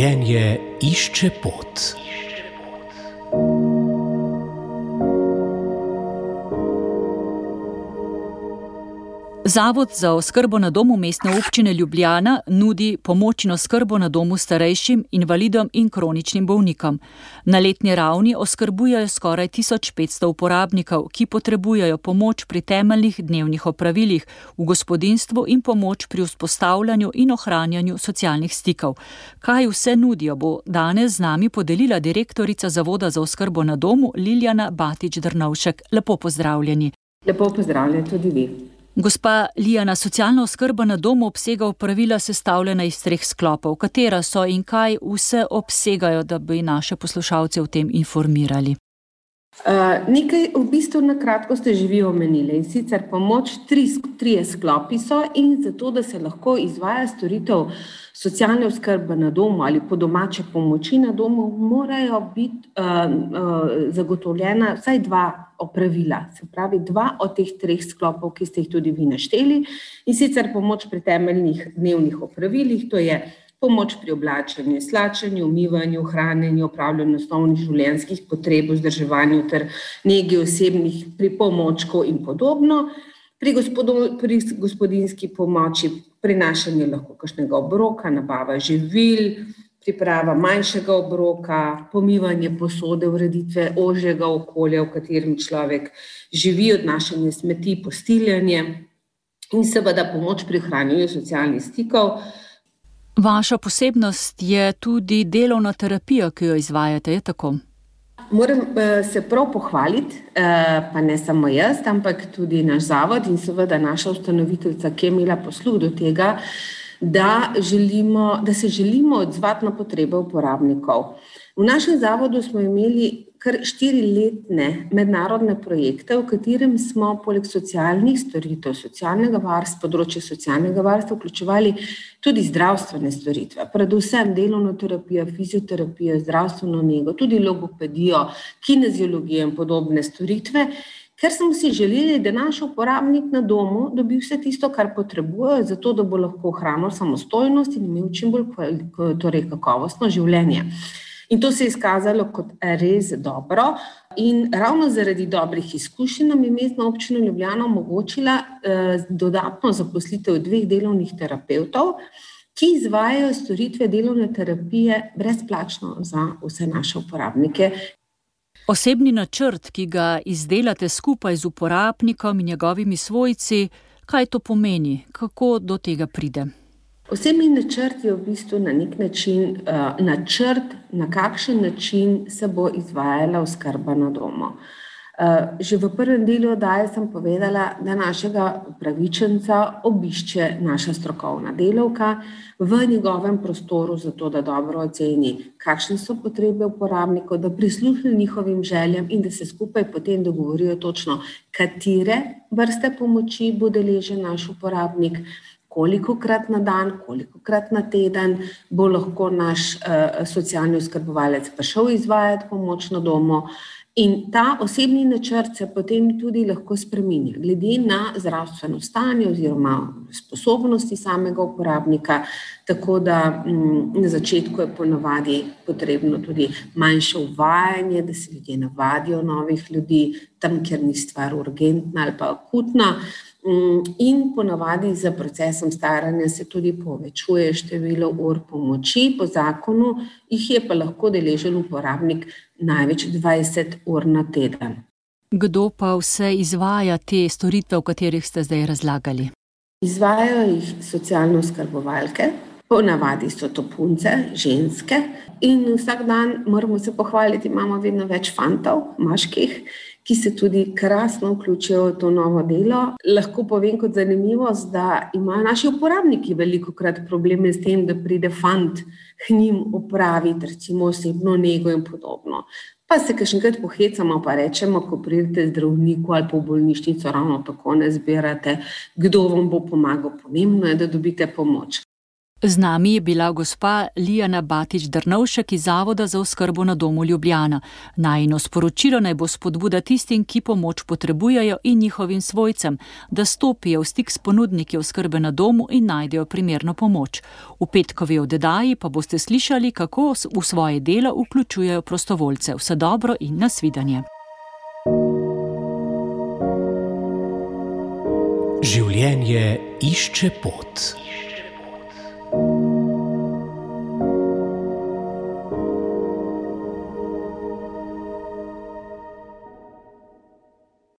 Življenje išče pot. Zavod za oskrbo na domu Mestne občine Ljubljana nudi pomoč in oskrbo na domu starejšim, invalidom in kroničnim bolnikom. Na letni ravni oskrbujejo skoraj 1500 uporabnikov, ki potrebujejo pomoč pri temeljnih dnevnih opravilih v gospodinjstvu in pomoč pri vzpostavljanju in ohranjanju socialnih stikov. Kaj vse nudijo, bo danes z nami podelila direktorica Zavoda za oskrbo na domu Liljana Batič-Drnovšek. Lepo pozdravljeni. Lepo pozdravljeni tudi vi. Gospa Liljana, socialna oskrba na domu obsega opravila sestavljena iz 3 sklopov. Katera so in kaj vse obsegajo, da bi naše poslušalce o tem informirali? Nekaj v bistvu na kratko ste že vi omenili, in sicer pomoč, 3 sklopi so, in zato, da se lahko izvaja storitev socialne oskrbe na domu ali po domače pomoči na domu, morajo biti zagotovljena vsaj 2 opravila, se pravi 2 od teh 3 sklopov, ki ste jih tudi vi našteli, in sicer pomoč pri temeljnih dnevnih opravilih, to je pomoč pri oblačenju, slačenju, umivanju, hranjenju, opravljanju osnovnih življenjskih potreb, vzdrževanju ter negi osebnih pripomočkov in podobno. Pri gospodinjski pomoči prinašanje lahko kakšnega obroka, nabava živil, priprava manjšega obroka, pomivanje posode, ureditve ožjega okolja, v katerem človek živi, odnašanje smeti, postiljanje in seveda pomoč pri ohranjanju socialnih stikov. Vaša posebnost je tudi delovna terapija, ki jo izvajate, je tako? Moram se prav pohvaliti, pa ne samo jaz, ampak tudi naš zavod in seveda naša ustanoviteljica, ki je imela posluh do tega, da se želimo odzvati na potrebe uporabnikov. V našem zavodu smo imeli kar 4-letne mednarodne projekte, v katerem smo poleg socialnih storitev, področja socialnega varstva vključevali tudi zdravstvene storitve, predvsem delovno terapijo, fizioterapijo, zdravstveno nego, tudi logopedijo, kineziologijo in podobne storitve, ker smo si želeli, da naš uporabnik na domu dobi vse tisto, kar potrebuje, zato da bo lahko ohranil samostojnost in imel čim bolj kakovostno življenje. In to se je izkazalo kot res dobro in ravno zaradi dobrih izkušenj nam je Mestna občina Ljubljana omogočila dodatno zaposlitev 2 delovnih terapevtov, ki izvajajo storitve delovne terapije brezplačno za vse naše uporabnike. Osebni načrt, ki ga izdelate skupaj z uporabnikom in njegovimi svojci, kaj to pomeni? Kako do tega pride? Osebni načrt je v bistvu na nek način načrt, na kakšen način se bo izvajala oskrba na domu. Že v prvem delu oddaje sem povedala, da našega upravičenca obišče naša strokovna delavka v njegovem prostoru, zato da dobro oceni, kakšne so potrebe uporabnikov, da prisluhne njihovim željam in da se skupaj potem dogovorijo točno, katere vrste pomoči bo deležen naš uporabnik, kolikokrat na dan, kolikokrat na teden bo lahko naš socialni oskrbovalec prišel izvajati pomoč na domu. In ta osebni načrt se potem tudi lahko spreminja, glede na zdravstveno stanje oziroma sposobnosti samega uporabnika, tako da na začetku je ponavadi potrebno tudi manjše uvajanje, da se ljudje navadijo novih ljudi, tam, kjer ni stvar urgentna ali pa akutna. In ponavadi z procesom staranja se tudi povečuje število ur pomoči. Po zakonu jih je pa lahko deležen uporabnik največ 20 ur na teden. Kdo pa vse izvaja te storitve, o katerih ste zdaj razlagali? Izvajajo jih socialne oskrbovalke, ponavadi so to punce, ženske, in vsak dan moramo se pohvaliti, imamo vedno več fantov, moških, ki se tudi krasno vključijo v to novo delo. Lahko povem kot zanimivost, da imajo naši uporabniki velikokrat probleme s tem, da pride fant k njim opraviti, recimo osebno nego in podobno. Pa se kakšenkrat pohecamo, pa rečemo, ko pridete zdravniku ali pa v bolnišnico, ravno tako ne zbirate, kdo vam bo pomagal. Pomembno je, da dobite pomoč. Z nami je bila gospa Lijana Batič-Drnovšek iz Zavoda za oskrbo na domu Ljubljana. Najino sporočilo naj bo spodbuda tistim, ki pomoč potrebujejo in njihovim svojcem, da stopijo v stik s ponudniki oskrbe na domu in najdejo primerno pomoč. V petkovi oddaji pa boste slišali, kako v svoje delo vključujejo prostovoljce. Vse dobro in nasvidenje. Življenje išče pot.